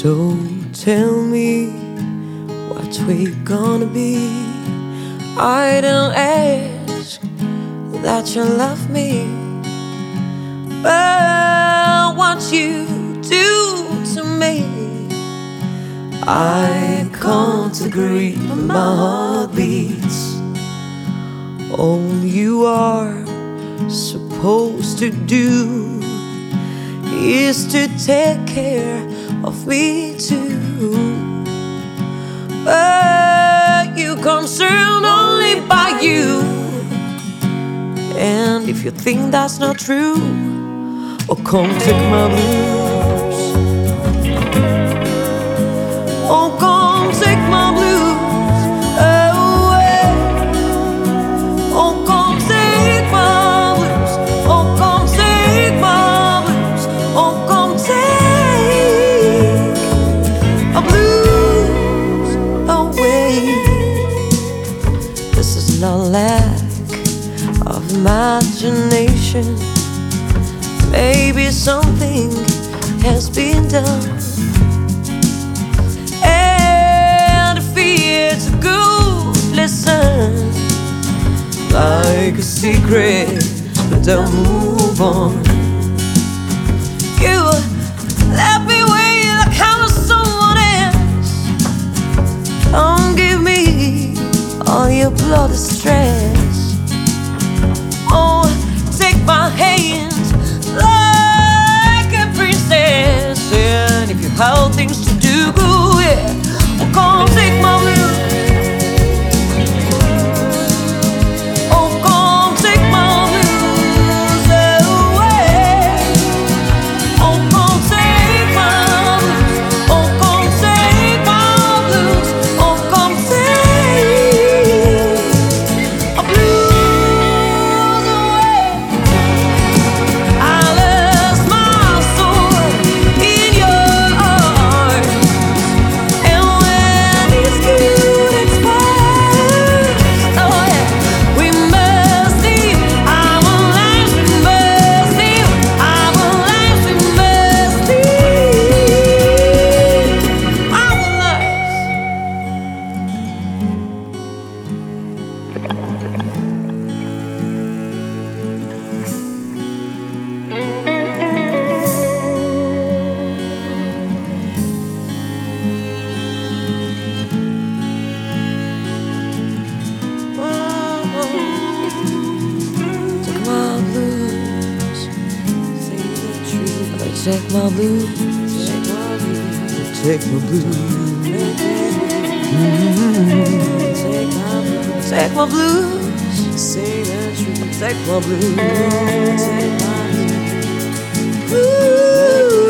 So tell me what we gonna be. I don't ask that you love me, but what you do to me, I can't agree, but my heart beats. All you are supposed to do is to take care of me too, but you concerned only by you. And if you think that's not true, oh, come take my blues. Oh, come take my blues away. Oh, come take my blues. Oh, come take my blues. Oh, come take my blues away. This is not lack of imagination. Maybe something has been done, and if it's a good lesson, like a secret, but don't move on. You left me wait like I was someone else. Don't give me all your bloody stress. Oh, take my hand like a princess, and if you have things to do, yeah, well, come take my blues. Oh, come take my blues away. Oh, come take my blues. Oh, come take my blues. Oh, come take my blues away. I lost my soul in your arms, and when it's good expires, oh yeah, we must leave our lives. We must leave our lives. We must leave our lives. Take my blues, say the truth. Take my blues, take my blues. Take my blues, say the truth. Take my blues, take my blues. Ooh.